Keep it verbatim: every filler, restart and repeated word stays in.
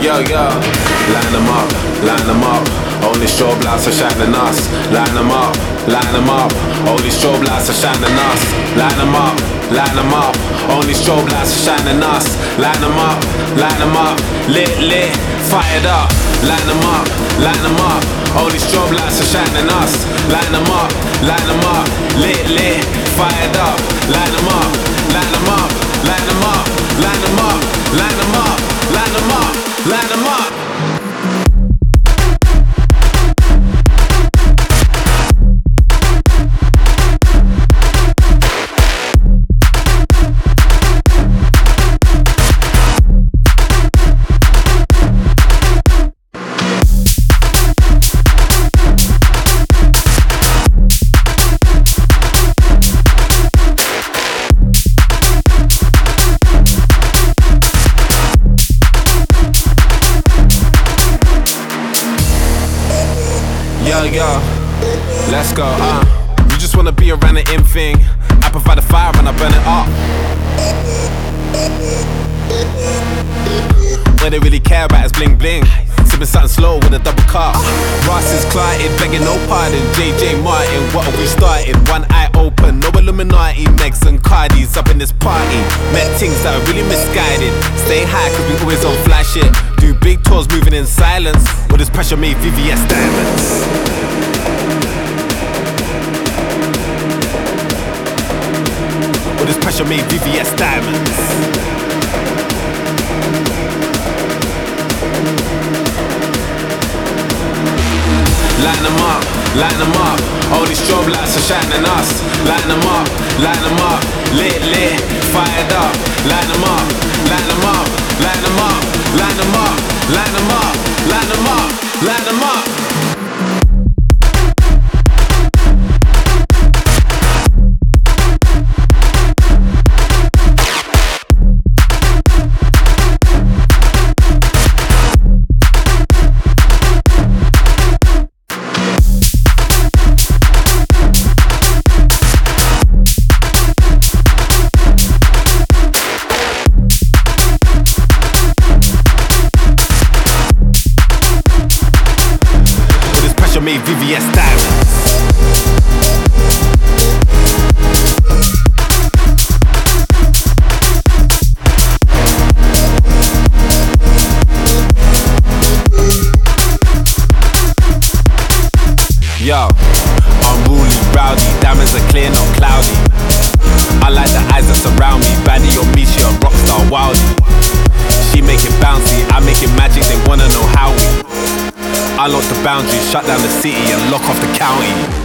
Yo, yo, line them up, line them up. Only strobe lights are shining us. Line them up, line them up. Only strobe lights are shining us. Line them up, line them up. Only strobe lights are shining us. Line them up, line them up. Lit, lit, fired up. Line them up, line them up. Only strobe lights are shining us. Line them up, line them up. Lit, lit, fired up. Line them up, line them up, line them up, line them up, line them up, line them up, line them up. Yo, yo, let's go, uh You just wanna be around the in thing. I provide the fire and I burn it up. What they really care about is bling bling. Sipping something slow with a double cup. Ross is clotted, begging no pardon. J J Martin, what are we starting? One eye open, no Illuminati. Megs and Cardis up in this party. Met things that are really misguided. Stay high cause we always on fly shit. Do big tours moving in silence. With this pressure made V V S diamonds. With this pressure made V V S diamonds. Line them up, line them up. All these strobe lights are shining us. Line them up, line them up. Lit, lit, fired up. Line them up, line them up, line them up, line them up, line them up, line them up, line them up. Made V V S diamonds. Yo, unruly, rowdy, diamonds are clear, not cloudy. I like the eyes that surround me. Baddie on me, she a rockstar wildie. She make it bouncy, I make it magic, they wanna know how we. I lock the boundaries, shut down the city and lock off the county.